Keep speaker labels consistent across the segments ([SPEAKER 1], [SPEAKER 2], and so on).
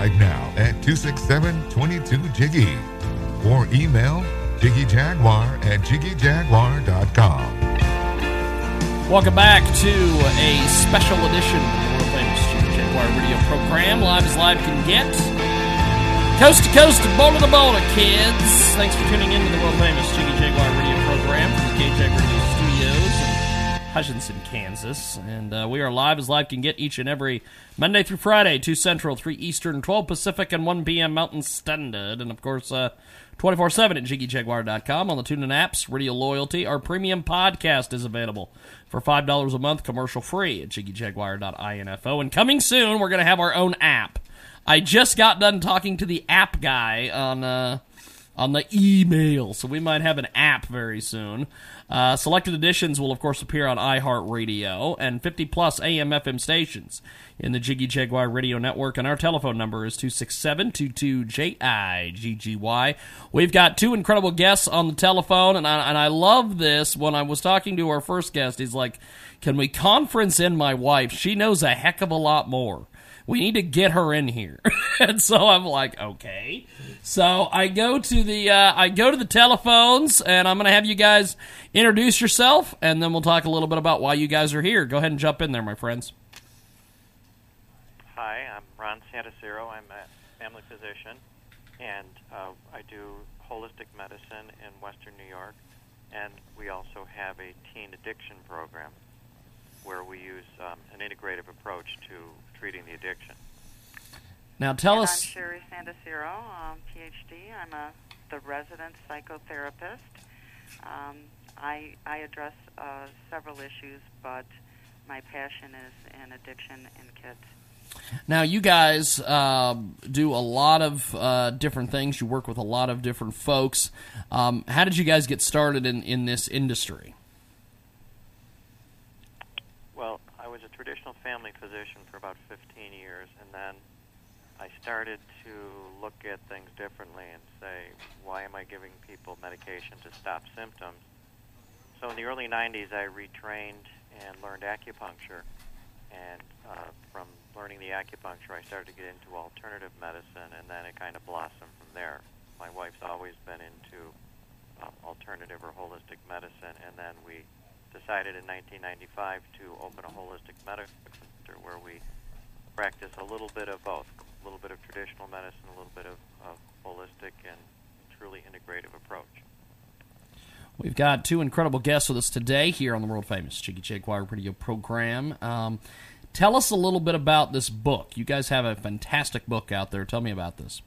[SPEAKER 1] right now at 267-22-JIGGY or email jiggyjaguar@jiggyjaguar.com.
[SPEAKER 2] Welcome back to a special edition of the world famous Jiggy Jaguar radio program. Live as live can get. Coast to coast and border to border, kids. Thanks for tuning in to the world famous Jiggy Jaguar radio program from the KJAG Radio Studios in Hutchinson, Kansas. And we are live as live can get each and every Monday through Friday, 2 Central, 3 Eastern, 12 Pacific, and 1 p.m. Mountain Standard. And, of course, 24/7 at JiggyJaguar.com on the TuneIn apps, Radio Loyalty. Our premium podcast is available for $5 a month, commercial-free at JiggyJaguar.info. And coming soon, we're going to have our own app. I just got done talking to the app guy on the email, so we might have an app very soon. Selected editions will, of course, appear on iHeartRadio and 50-plus AM/FM stations in the Jiggy Jaguar Radio Network, and our telephone number is 267-22-JIGGY. We've got two incredible guests on the telephone, and I love this. When I was talking to our first guest, he's like, can we conference in my wife? She knows a heck of a lot more. We need to get her in here. And so I'm like, okay. So I go to the telephones, and I'm going to have you guys introduce yourself, and then we'll talk a little bit about why you guys are here. Go ahead and jump in there, my friends.
[SPEAKER 3] Hi, I'm Ron Santasero. I'm a family physician, and I do holistic medicine in Western New York, and we also have a teen addiction program where we use an integrative approach to treating the addiction.
[SPEAKER 2] Now tell us...
[SPEAKER 4] I'm Sherry Santasero, PhD. I'm the resident psychotherapist. I address several issues, but my passion is in addiction in kids.
[SPEAKER 2] Now, you guys do a lot of different things. You work with a lot of different folks. How did you guys get started in this industry?
[SPEAKER 3] Well, I was a traditional family physician for about 15 years, and then I started to look at things differently and say, why am I giving people medication to stop symptoms? So in the early 90s, I retrained and learned acupuncture, and from learning the acupuncture, I started to get into alternative medicine, and then it kind of blossomed from there. My wife's always been into alternative or holistic medicine, and then we decided in 1995 to open a holistic medical center where we practice a little bit of both, a little bit of traditional medicine, a little bit of holistic and truly integrative approach.
[SPEAKER 2] We've got two incredible guests with us today here on the world-famous Jiggy Jaguar radio program. Tell us a little bit about this book. You guys have a fantastic book out there. Tell me about this.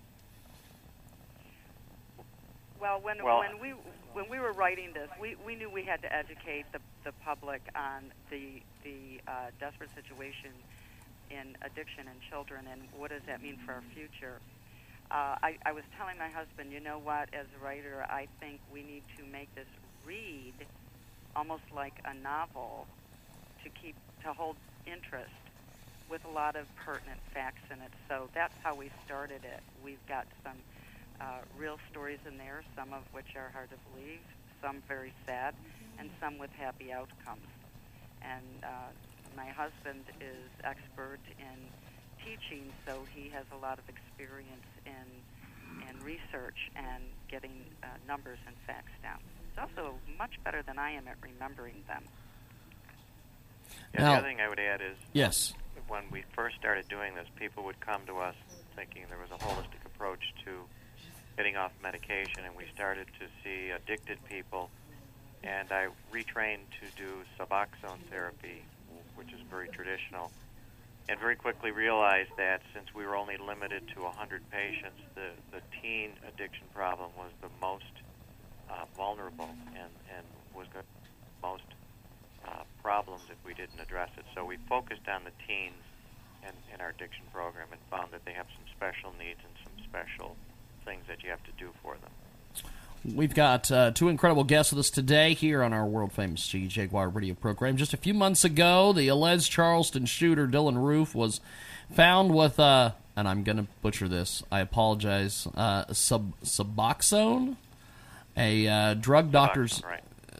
[SPEAKER 4] Well, when we were writing this, we knew we had to educate the public on the desperate situation in addiction in children and what does that mean for our future. I was telling my husband, you know what, as a writer, I think we need to make this read almost like a novel to hold interest with a lot of pertinent facts in it. So that's how we started it. We've got some real stories in there, some of which are hard to believe, some very sad, and some with happy outcomes. And my husband is expert in teaching, so he has a lot of experience in research and getting numbers and facts down. He's also much better than I am at remembering them.
[SPEAKER 3] Yeah, the other thing I would add is
[SPEAKER 2] yes,
[SPEAKER 3] when we first started doing this, people would come to us thinking there was a holistic approach to getting off medication, and we started to see addicted people, and I retrained to do Suboxone therapy, which is very traditional, and very quickly realized that since we were only limited to 100 patients, the teen addiction problem was the most vulnerable and was the most problems if we didn't address it. So we focused on the teens in our addiction program and found that they have some special needs and some special things that you have to do for them.
[SPEAKER 2] We've got two incredible guests with us today here on our world-famous Jiggy Jaguar radio program. Just a few months ago, the alleged Charleston shooter, Dylan Roof, was found with, and I'm going to butcher this, I apologize, Suboxone, a drug doctor's...
[SPEAKER 3] Right.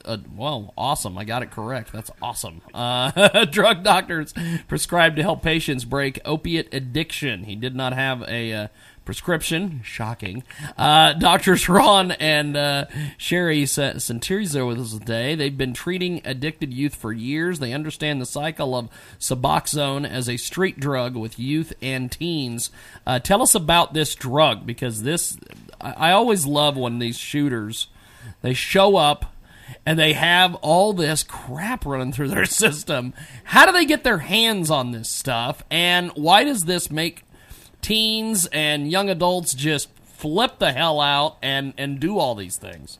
[SPEAKER 2] well, awesome. I got it correct. That's awesome. Drug doctors prescribed to help patients break opiate addiction. He did not have a prescription. Shocking. Doctors Ron and Sherry Santerizo with us today. They've been treating addicted youth for years. They understand the cycle of Suboxone as a street drug with youth and teens. Tell us about this drug, because I always love when these shooters, they show up and they have all this crap running through their system. How do they get their hands on this stuff, and why does this make teens and young adults just flip the hell out and do all these things?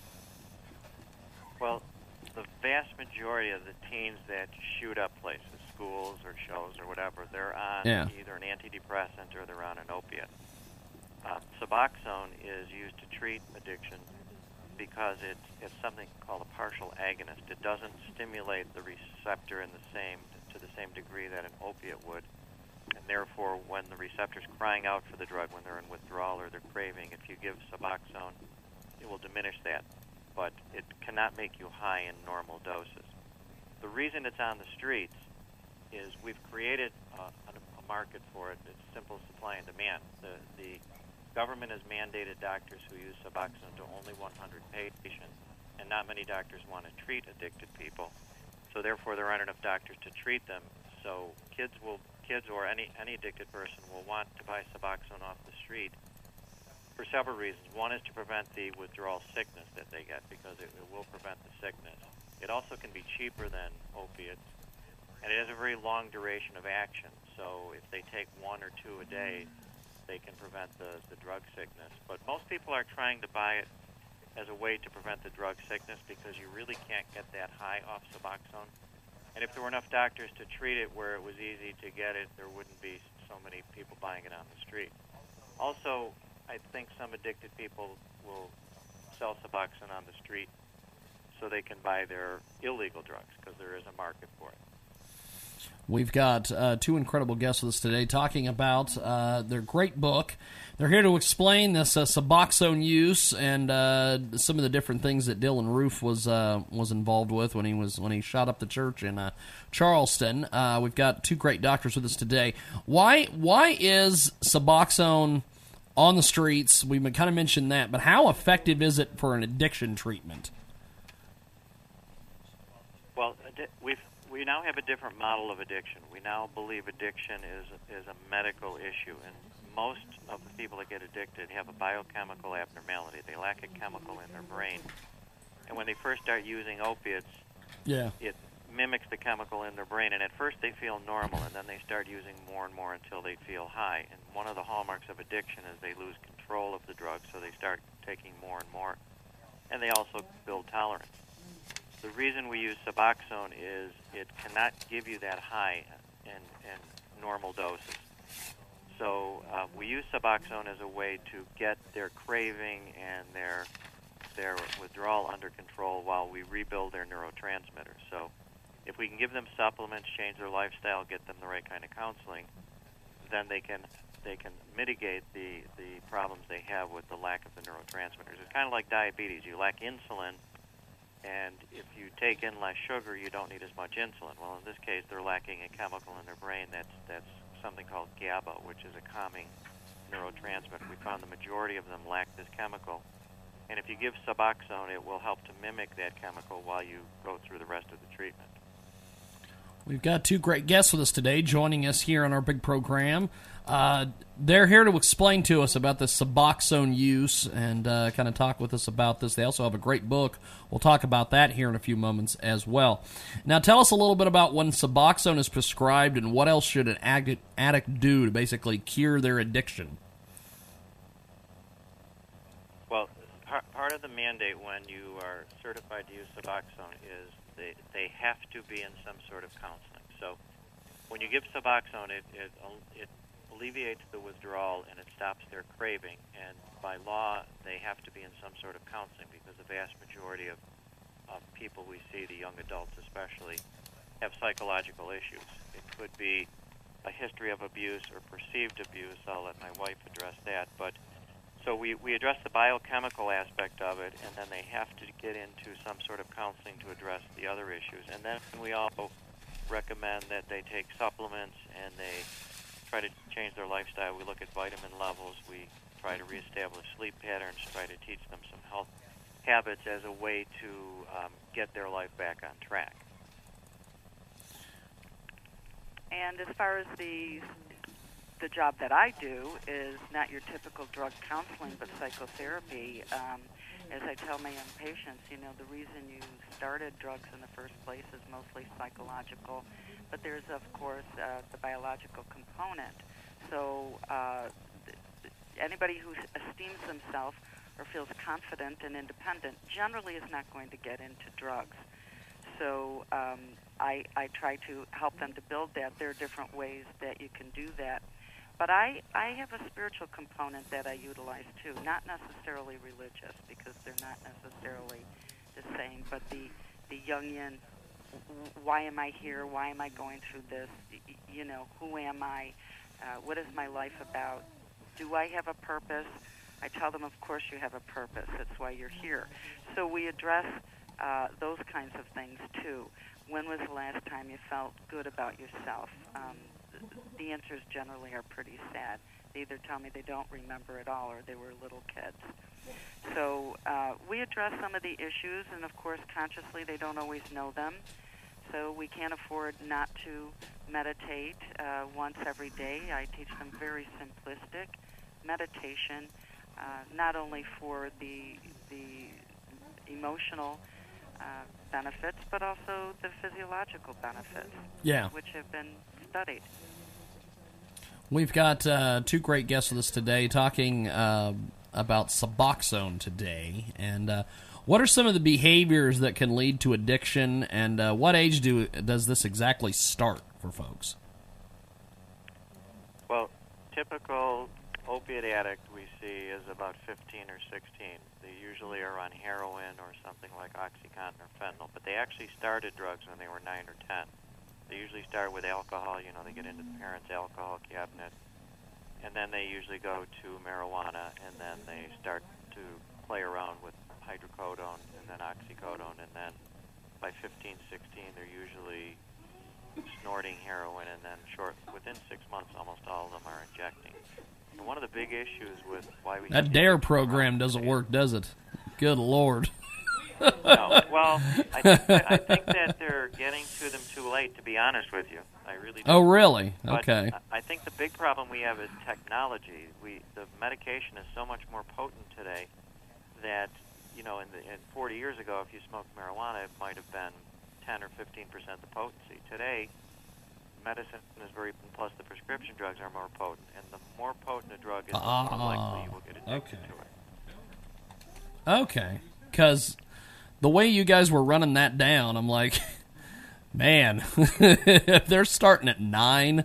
[SPEAKER 3] Well, the vast majority of the teens that shoot up places, schools or shows or whatever, they're on either an antidepressant or they're on an opiate. Suboxone is used to treat addiction because it's something called a partial agonist. It doesn't stimulate the receptor to the same degree that an opiate would. And therefore, when the receptor's crying out for the drug, when they're in withdrawal or they're craving, if you give Suboxone, it will diminish that. But it cannot make you high in normal doses. The reason it's on the streets is we've created a market for it. It's simple supply and demand. The government has mandated doctors who use Suboxone to only 100 patients, and not many doctors want to treat addicted people. So therefore, there aren't enough doctors to treat them. So kids or any addicted person will want to buy Suboxone off the street for several reasons. One is to prevent the withdrawal sickness that they get, because it will prevent the sickness. It also can be cheaper than opiates, and it has a very long duration of action. So if they take one or two a day, they can prevent the drug sickness. But most people are trying to buy it as a way to prevent the drug sickness, because you really can't get that high off Suboxone. And if there were enough doctors to treat it where it was easy to get it, there wouldn't be so many people buying it on the street. Also, I think some addicted people will sell Suboxone on the street so they can buy their illegal drugs, because there is a market for it.
[SPEAKER 2] We've got two incredible guests with us today talking about their great book. They're here to explain this Suboxone use and some of the different things that Dylan Roof was involved with when he shot up the church in Charleston. We've got two great doctors with us today. Why is Suboxone on the streets? We kind of mentioned that, but how effective is it for an addiction treatment?
[SPEAKER 3] Well, we now have a different model of addiction. We now believe addiction is a medical issue, and most of the people that get addicted have a biochemical abnormality. They lack a chemical in their brain. And when they first start using opiates, it mimics the chemical in their brain, and at first they feel normal, and then they start using more and more until they feel high. And one of the hallmarks of addiction is they lose control of the drug, so they start taking more and more, and they also build tolerance. The reason we use Suboxone is it cannot give you that high in normal doses. So we use Suboxone as a way to get their craving and their withdrawal under control while we rebuild their neurotransmitters. So if we can give them supplements, change their lifestyle, get them the right kind of counseling, then they can mitigate the problems they have with the lack of the neurotransmitters. It's kind of like diabetes. You lack insulin, and if you take in less sugar, you don't need as much insulin. Well, in this case, they're lacking a chemical in their brain that's something called GABA, which is a calming neurotransmitter. We found the majority of them lack this chemical. And if you give Suboxone, it will help to mimic that chemical while you go through the rest of the treatment.
[SPEAKER 2] We've got two great guests with us today joining us here on our big program. They're here to explain to us about the Suboxone use and kind of talk with us about this. They also have a great book. We'll talk about that here in a few moments as well. Now, tell us a little bit about when Suboxone is prescribed and what else should an addict do to basically cure their addiction.
[SPEAKER 3] Well, part of the mandate when you are certified to use Suboxone is they have to be in some sort of counseling. So when you give Suboxone, it alleviates the withdrawal and it stops their craving. And by law, they have to be in some sort of counseling, because the vast majority of people we see, the young adults especially, have psychological issues. It could be a history of abuse or perceived abuse. I'll let my wife address that. But So we address the biochemical aspect of it, and then they have to get into some sort of counseling to address the other issues. And then we also recommend that they take supplements and they try to change their lifestyle. We look at vitamin levels. We try to reestablish sleep patterns, try to teach them some health habits as a way to get their life back on track.
[SPEAKER 4] And as far as the job that I do is not your typical drug counseling, but psychotherapy. As I tell my young patients, the reason you started drugs in the first place is mostly psychological, but there's, of course, the biological component. So anybody who esteems themselves or feels confident and independent generally is not going to get into drugs. So I try to help them to build that. There are different ways that you can do that. But I have a spiritual component that I utilize too, not necessarily religious because they're not necessarily the same, but the Jungian, why am I here? Why am I going through this? Who am I? What is my life about? Do I have a purpose? I tell them, of course you have a purpose. That's why you're here. So we address those kinds of things too. When was the last time you felt good about yourself? The answers generally are pretty sad. They either tell me they don't remember at all or they were little kids. So we address some of the issues, and of course consciously they don't always know them. So we can't afford not to meditate once every day. I teach them very simplistic meditation, not only for the emotional benefits, but also the physiological benefits, which have been studied.
[SPEAKER 2] We've got two great guests with us today talking about Suboxone today. And what are some of the behaviors that can lead to addiction, and what age does this exactly start for folks?
[SPEAKER 3] Well, typical opiate addict we see is about 15 or 16. They usually are on heroin or something like OxyContin or fentanyl, but they actually started drugs when they were 9 or 10. They usually start with alcohol. They get into the parents' alcohol cabinet, and then they usually go to marijuana, and then they start to play around with hydrocodone and then oxycodone, and then by 15, 16, they're usually snorting heroin, and then within 6 months, almost all of them are injecting. And one of the big issues with why we...
[SPEAKER 2] That DARE program doesn't work, does it? Good Lord.
[SPEAKER 3] No. Well, I think that they're getting to them too late, to be honest with you. I really do.
[SPEAKER 2] Oh, really?
[SPEAKER 3] But
[SPEAKER 2] okay.
[SPEAKER 3] I think the big problem we have is technology. The medication is so much more potent today that, in 40 years ago, if you smoked marijuana, it might have been 10 or 15% the potency. Today, medicine is very, plus the prescription drugs are more potent. And the more potent a drug is, the more likely you will get addicted to it.
[SPEAKER 2] Okay. Because the way you guys were running that down, I'm like, man, if they're starting at 9,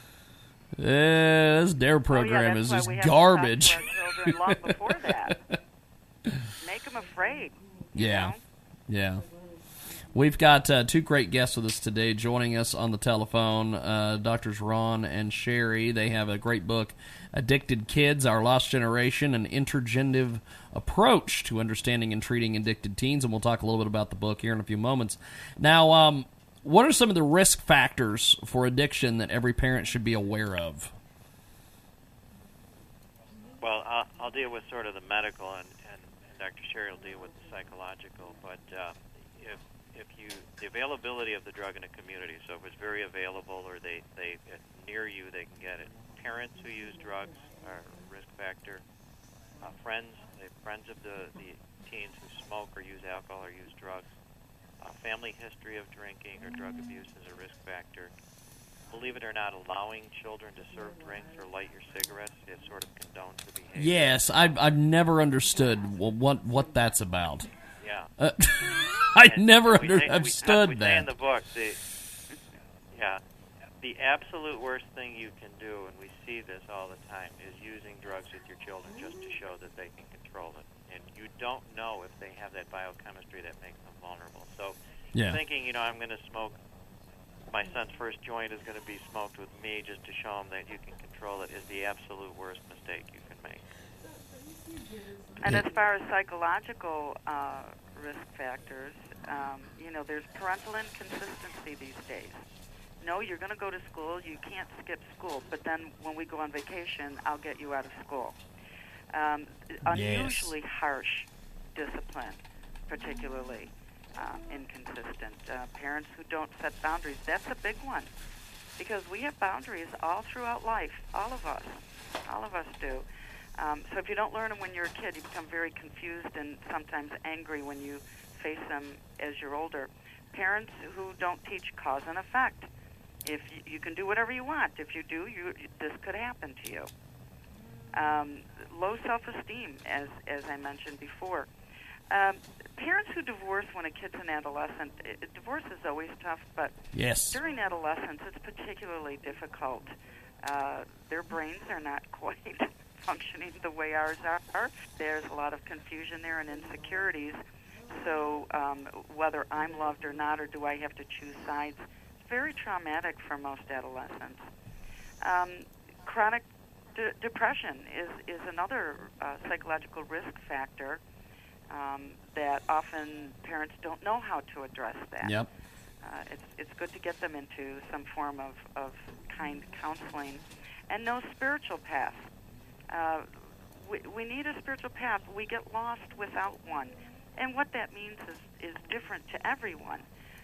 [SPEAKER 2] this DARE program is just garbage.
[SPEAKER 4] We have to talk to our children long before that. Make them afraid.
[SPEAKER 2] Yeah. We've got two great guests with us today joining us on the telephone, Drs. Ron and Sherry. They have a great book, Addicted Kids, Our Lost Generation, an intergenerative approach to understanding and treating addicted teens, and we'll talk a little bit about the book here in a few moments. Now, what are some of the risk factors for addiction that every parent should be aware of?
[SPEAKER 3] Well, I'll deal with sort of the medical, and Dr. Sherry will deal with the psychological, but the availability of the drug in a community, so if it's very available or they near you, they can get it. Parents who use drugs are a risk factor. Friends of the teens who smoke or use alcohol or use drugs. Family history of drinking or drug abuse is a risk factor. Believe it or not, allowing children to serve drinks or light your cigarettes is sort of condoned the behavior.
[SPEAKER 2] Yes, I've never understood what that's about.
[SPEAKER 3] Yeah.
[SPEAKER 2] I never understood
[SPEAKER 3] we
[SPEAKER 2] that.
[SPEAKER 3] say in the book, the absolute worst thing you can do, and we see this all the time, is using drugs with your children just to show that they can control it. And you don't know if they have that biochemistry that makes them vulnerable. So thinking, I'm going to smoke, my son's first joint is going to be smoked with me just to show him that you can control it is the absolute worst mistake you can make.
[SPEAKER 4] And as far as psychological risk factors, there's parental inconsistency these days. No, you're going to go to school. You can't skip school. But then when we go on vacation, I'll get you out of school. Unusually harsh discipline, particularly inconsistent. Parents who don't set boundaries, that's a big one. Because we have boundaries all throughout life, all of us do. So if you don't learn them when you're a kid, you become very confused and sometimes angry when you face them as you're older. Parents who don't teach cause and effect. If you can do whatever you want, if you do, this could happen to you. Low self-esteem, as I mentioned before. Parents who divorce when a kid's an adolescent, divorce is always tough, but during adolescence, it's particularly difficult. Their brains are not quite functioning the way ours are. There's a lot of confusion there and insecurities. So whether I'm loved or not, or do I have to choose sides, it's very traumatic for most adolescents. Chronic depression is another psychological risk factor that often parents don't know how to address that.
[SPEAKER 2] Yep.
[SPEAKER 4] It's good to get them into some form of kind counseling. And no spiritual path. We need a spiritual path. We get lost without one. And what that means is different to everyone.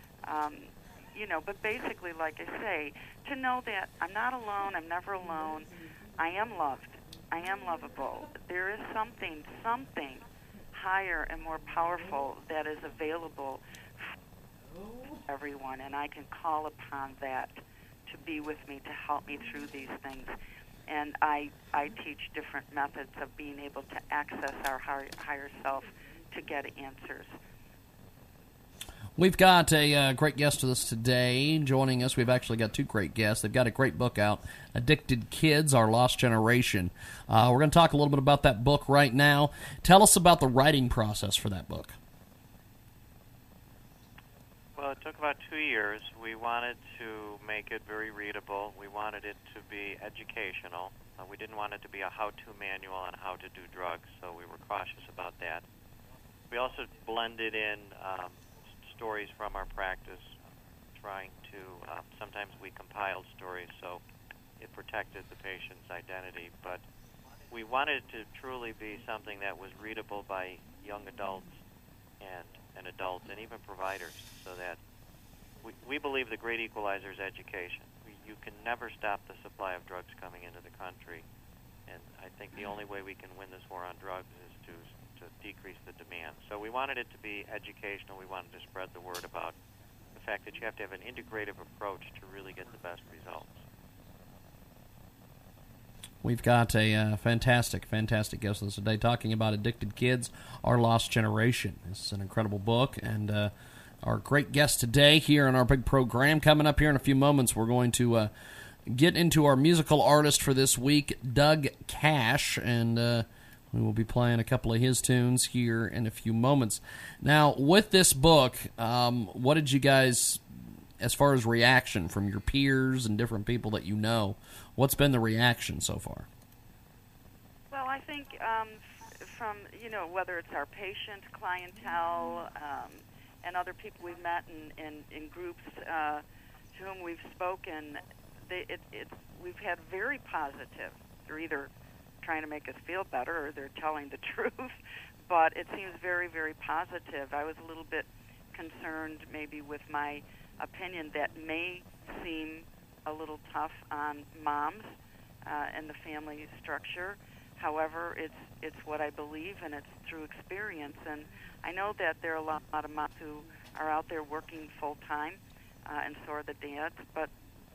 [SPEAKER 4] But basically, like I say, to know that I'm not alone, I'm never alone, I am loved, I am lovable. There is something higher and more powerful that is available for everyone, and I can call upon that to be with me, to help me through these things. And I teach different methods of being able to access our higher self to get answers.
[SPEAKER 2] We've got a great guest with us today. Joining us, we've actually got two great guests. They've got a great book out, Addicted Kids, Our Lost Generation. We're going to talk a little bit about that book right now. Tell us about the writing process for that book.
[SPEAKER 3] Well, it took about 2 years. We wanted to make it very readable. We wanted it to be educational. We didn't want it to be a how-to manual on how to do drugs, so we were cautious about that. We also blended in stories from our practice, trying to, sometimes we compiled stories, so it protected the patient's identity. But we wanted it to truly be something that was readable by young adults and adults and even providers, so that we believe the great equalizer is education. You can never stop the supply of drugs coming into the country, and I think the only way we can win this war on drugs is to decrease the demand. So we wanted it to be educational. We wanted to spread the word about the fact that you have to have an integrative approach to really get the best results.
[SPEAKER 2] We've got a fantastic guest with us today talking about Addicted Kids, Our Lost Generation. This is an incredible book, and our great guest today here on our big program. Coming up here in a few moments, we're going to get into our musical artist for this week, Doug Cash, and we will be playing a couple of his tunes here in a few moments. Now, with this book, what did you guys, as far as reaction from your peers and different people that you know, what's been the reaction so far?
[SPEAKER 4] Well, I think from, whether it's our patient clientele and other people we've met in groups to whom we've spoken, we've had very positive. They're either trying to make us feel better or they're telling the truth, but it seems very, very positive. I was a little bit concerned maybe with my opinion that may seem a little tough on moms and the family structure. However, it's what I believe, and it's through experience. And I know that there are a lot of moms who are out there working full-time, and so are the dads, but,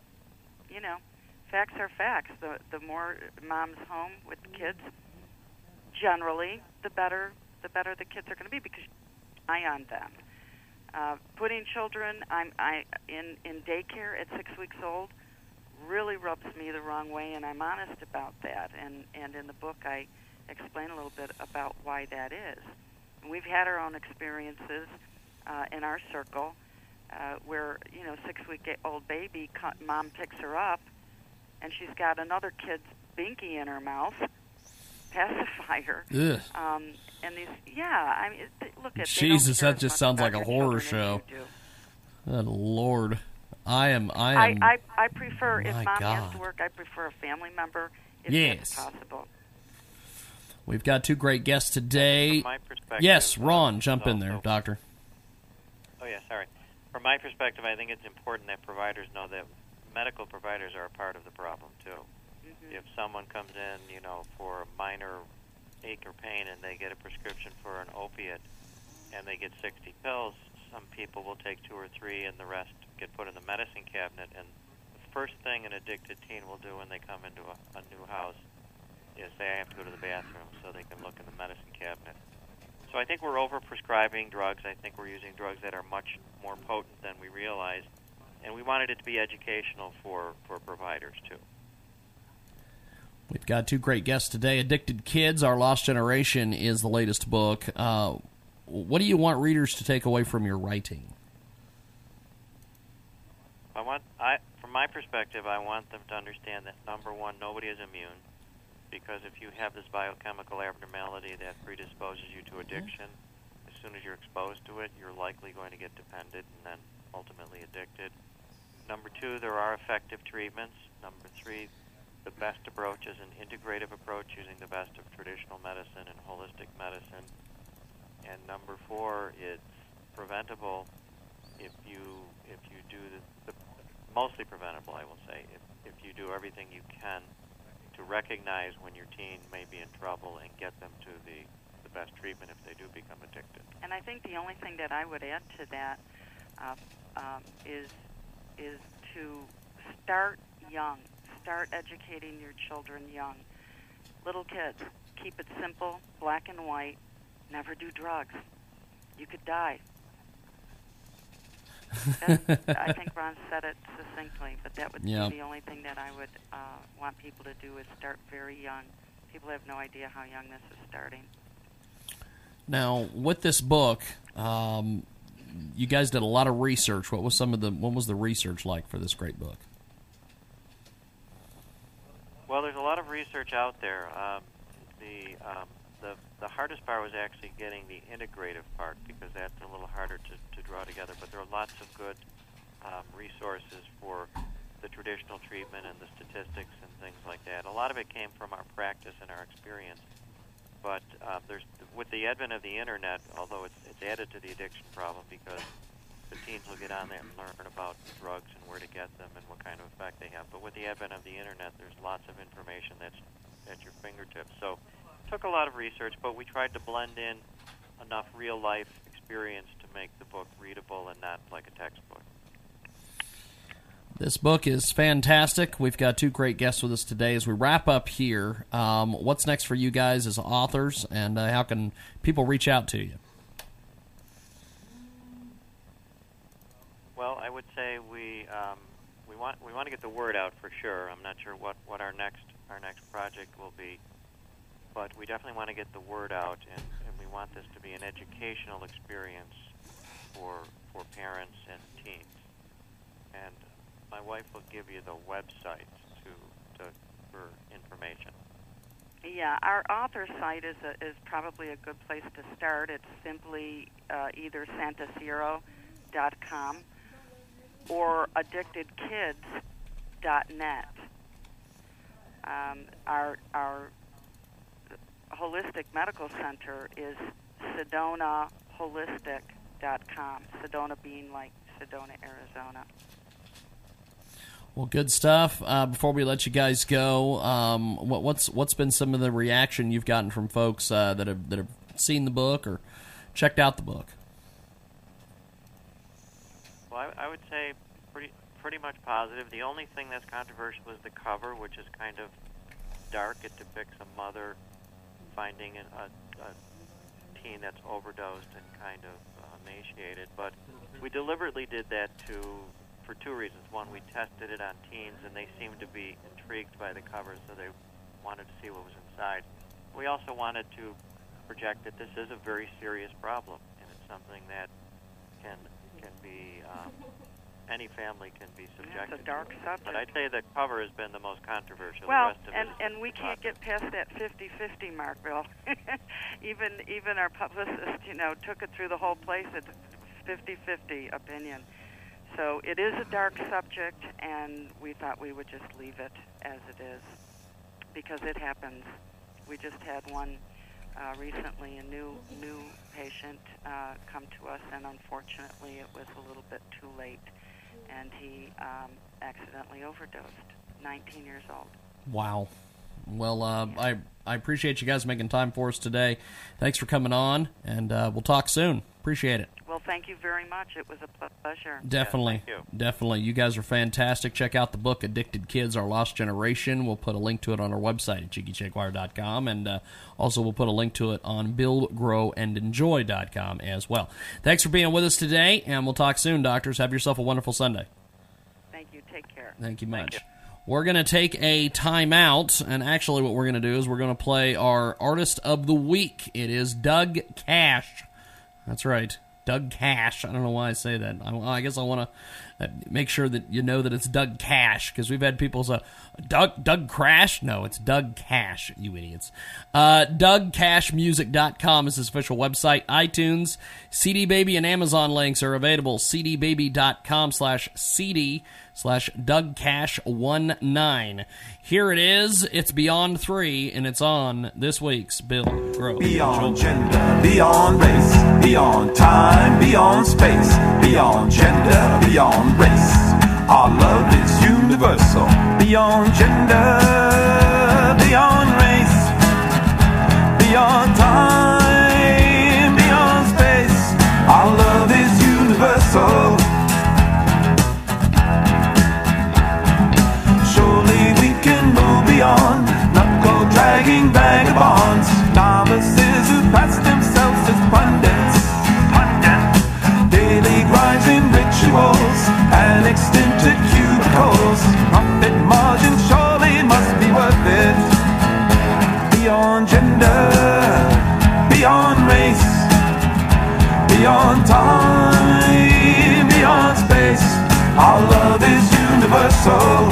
[SPEAKER 4] facts are facts. The more moms home with the kids, generally, the better the kids are going to be, because you eye on them. Putting children in daycare at 6 weeks old really rubs me the wrong way, and I'm honest about that. And in the book, I explain a little bit about why that is. And we've had our own experiences in our circle where 6-week-old baby, mom picks her up, and she's got another kid's binky in her mouth, pacifier.
[SPEAKER 2] Ugh.
[SPEAKER 4] And these, yeah, I mean, look at
[SPEAKER 2] Jesus, that just sounds like a horror show. Good Lord. I
[SPEAKER 4] prefer, if
[SPEAKER 2] my
[SPEAKER 4] Mom
[SPEAKER 2] God.
[SPEAKER 4] has to work, I prefer a family member if
[SPEAKER 2] Yes.
[SPEAKER 4] that's possible.
[SPEAKER 2] We've got two great guests today.
[SPEAKER 3] From my perspective,
[SPEAKER 2] Yes, Ron, jump in
[SPEAKER 3] also-
[SPEAKER 2] there, Doctor.
[SPEAKER 3] Oh, yeah, sorry. From my perspective, I think it's important that providers know that medical providers are a part of the problem, too.
[SPEAKER 4] Mm-hmm.
[SPEAKER 3] If someone comes in, for a minor ache or pain and they get a prescription for an opiate and they get 60 pills, some people will take 2 or 3 and the rest get put in the medicine cabinet. And the first thing an addicted teen will do when they come into a new house is say, I have to go to the bathroom, so they can look in the medicine cabinet. So I think we're over-prescribing drugs. I think we're using drugs that are much more potent than we realize. And we wanted it to be educational for providers, too.
[SPEAKER 2] We've got two great guests today. Addicted Kids, Our Lost Generation is the latest book. What do you want readers to take away from your writing?
[SPEAKER 3] From my perspective, I want them to understand that, number one, nobody is immune. Because if you have this biochemical abnormality that predisposes you to addiction, as soon as you're exposed to it, you're likely going to get dependent and then ultimately addicted. Number two, there are effective treatments. Number three, the best approach is an integrative approach using the best of traditional medicine and holistic medicine. And number four, it's preventable if you do the mostly preventable, I will say, if you do everything you can to recognize when your teen may be in trouble and get them to the best treatment if they do become addicted.
[SPEAKER 4] And I think the only thing that I would add to that is to start young. Start educating your children young. Little kids, keep it simple, black and white. Never do drugs. You could die. I think Ron said it succinctly, but that would be the only thing that I would want people to do is start very young. People have no idea how young this is starting.
[SPEAKER 2] Now, with this book, you guys did a lot of research. What was the research like for this great book?
[SPEAKER 3] Well, there's a lot of research out there. The hardest part was actually getting the integrative part because that's a little harder to draw together. But there are lots of good resources for the traditional treatment and the statistics and things like that. A lot of it came from our practice and our experience. But with the advent of the internet, although it's added to the addiction problem because the teens will get on there and learn about drugs and where to get them and what kind of effect they have. But with the advent of the internet, there's lots of information that's at your fingertips. So it took a lot of research, but we tried to blend in enough real-life experience to make the book readable and not like a textbook.
[SPEAKER 2] This book is fantastic. We've got two great guests with us today. As we wrap up here, what's next for you guys as authors, and how can people reach out to you?
[SPEAKER 3] Well, I would say we want to get the word out for sure. I'm not sure what our next project will be, but we definitely want to get the word out, and we want this to be an educational experience for parents and teens. And my wife will give you the website for information.
[SPEAKER 4] Yeah, our author site is probably a good place to start. It's simply either santaciro.com or addictedkids.net. Our holistic medical center is sedonaholistic.com. Sedona being like Sedona, Arizona.
[SPEAKER 2] Well, good stuff. Before we let you guys go, what's been some of the reaction you've gotten from folks that have seen the book or checked out the book?
[SPEAKER 3] Well, I would say pretty much positive. The only thing that's controversial is the cover, which is kind of dark. It depicts a mother finding a teen that's overdosed and kind of emaciated. But we deliberately did that for two reasons. One, we tested it on teens, and they seemed to be intrigued by the cover, so they wanted to see what was inside. We also wanted to project that this is a very serious problem, and it's something that can be any family can be subjected
[SPEAKER 4] It's a dark
[SPEAKER 3] to.
[SPEAKER 4] subject.
[SPEAKER 3] But I'd say the cover has been the most controversial.
[SPEAKER 4] Well,
[SPEAKER 3] the rest of it
[SPEAKER 4] and we can't get past that 50-50 mark, Bill. even our publicist, took it through the whole place at 50-50 opinion. So it is a dark subject, and we thought we would just leave it as it is because it happens. We just had one recently, a new patient come to us, and unfortunately it was a little bit too late, and he accidentally overdosed, 19 years old.
[SPEAKER 2] Wow. Well, I appreciate you guys making time for us today. Thanks for coming on, and we'll talk soon. Appreciate it.
[SPEAKER 4] Well, thank you very much. It was a pleasure.
[SPEAKER 2] Definitely.
[SPEAKER 3] Yes, thank you.
[SPEAKER 2] Definitely. You guys are fantastic. Check out the book, Addicted Kids, Our Lost Generation. We'll put a link to it on our website at JiggyJaguar.com, and also we'll put a link to it on BuildGrowAndEnjoy.com as well. Thanks for being with us today, and we'll talk soon, doctors. Have yourself a wonderful Sunday.
[SPEAKER 4] Thank you. Take care.
[SPEAKER 2] Thank you much.
[SPEAKER 3] Thank you.
[SPEAKER 2] We're going to take a timeout, and actually what we're going to do is we're going to play our Artist of the Week. It is Doug Cash. That's right, Doug Cash. I don't know why I say that. I guess I want to make sure that you know that it's Doug Cash, because we've had people say, Doug Crash? No, it's Doug Cash, you idiots. DougCashMusic.com is his official website. iTunes, CD Baby, and Amazon links are available. cdbaby.com/CD/DougCash19. Here it is. It's Beyond 3, and it's on this week's Build, Grow,
[SPEAKER 5] Beyond gender, beyond race, beyond time, beyond space, beyond gender, beyond race. Our love is universal. Beyond gender, beyond race, beyond time, beyond space. Our love is universal. Surely we can move beyond knuckle-dragging vagabonds, novices who pass themselves as pundits. Daily grinds and rituals, annexed into cubicles. Profit margin surely must be worth it. Beyond gender, beyond race, beyond time, beyond space. Our love is universal.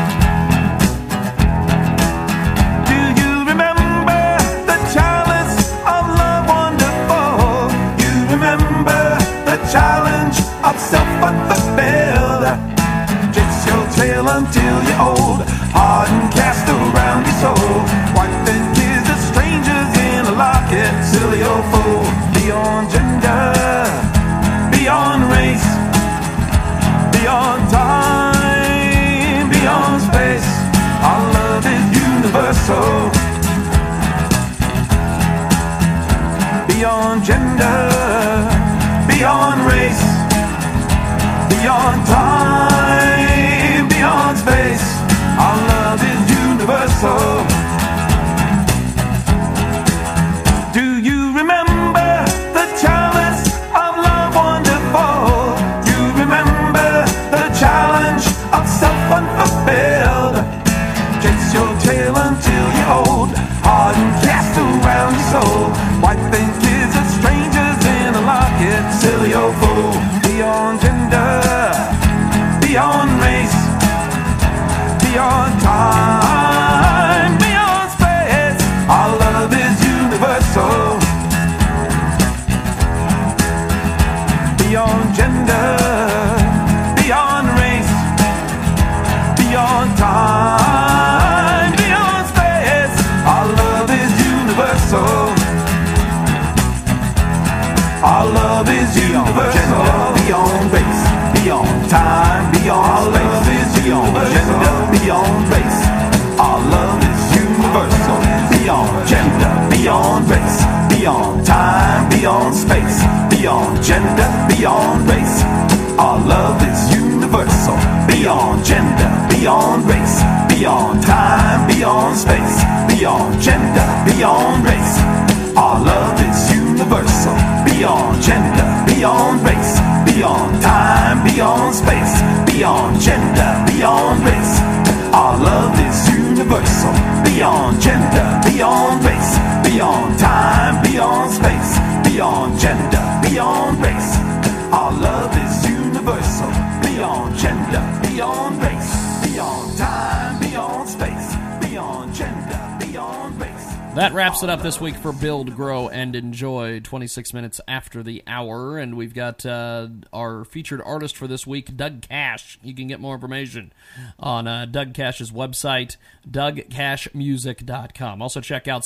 [SPEAKER 5] Challenge of self-unfulfilled. Chase your tail until you're old, hard and cast around your soul. Wife and kids are strangers in a locket, silly old fool. Beyond gender, beyond race, beyond time, beyond space. Our love is universal. Beyond gender, beyond race, beyond time, beyond space. Our love is universal. Do you remember the chalice of love wonderful? You remember the challenge of self-unfulfilled. Chase your tail until you're old, hard and cast around your soul. Wife and kids are strangers in a locket, silly old fool. Beyond gender, beyond race, beyond time, beyond space. Our love is universal. Beyond gender, beyond race, beyond time, beyond space. Our love is universal. Our love is universal. Beyond race, beyond time, beyond space. Beyond gender, beyond race. Our love is universal. Beyond gender, beyond race, beyond time, beyond space. Beyond gender, beyond race. Our love is universal. Beyond gender, beyond race, beyond time, beyond space. Beyond gender, beyond race. Our love is universal. Beyond gender, beyond race, beyond time, beyond space. Beyond gender, beyond race. Our love is universal. Beyond gender, beyond race, beyond time, beyond space. Beyond gender, beyond race. Our love is universal. Beyond
[SPEAKER 2] That wraps it up this week for Build, Grow, and Enjoy, 26 minutes after the hour. And we've got our featured artist for this week, Doug Cash. You can get more information on Doug Cash's website, DougCashMusic.com. Also check out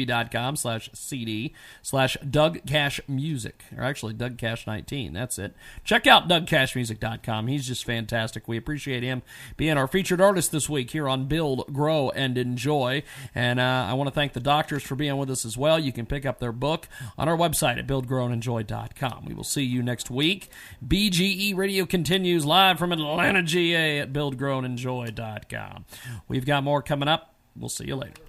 [SPEAKER 2] cdbaby.com/CD/DougCashMusic, or actually DougCash19. That's it. Check out DougCashMusic.com. He's just fantastic. We appreciate him being our featured artist this week here on Build, Grow, and Enjoy. And I want to thank the doctors for being with us as well. You can pick up their book on our website at buildgrowandenjoy.com. We will see you next week. BGE Radio continues live from Atlanta, GA at buildgrowandenjoy.com. We've got more coming up. We'll see you later.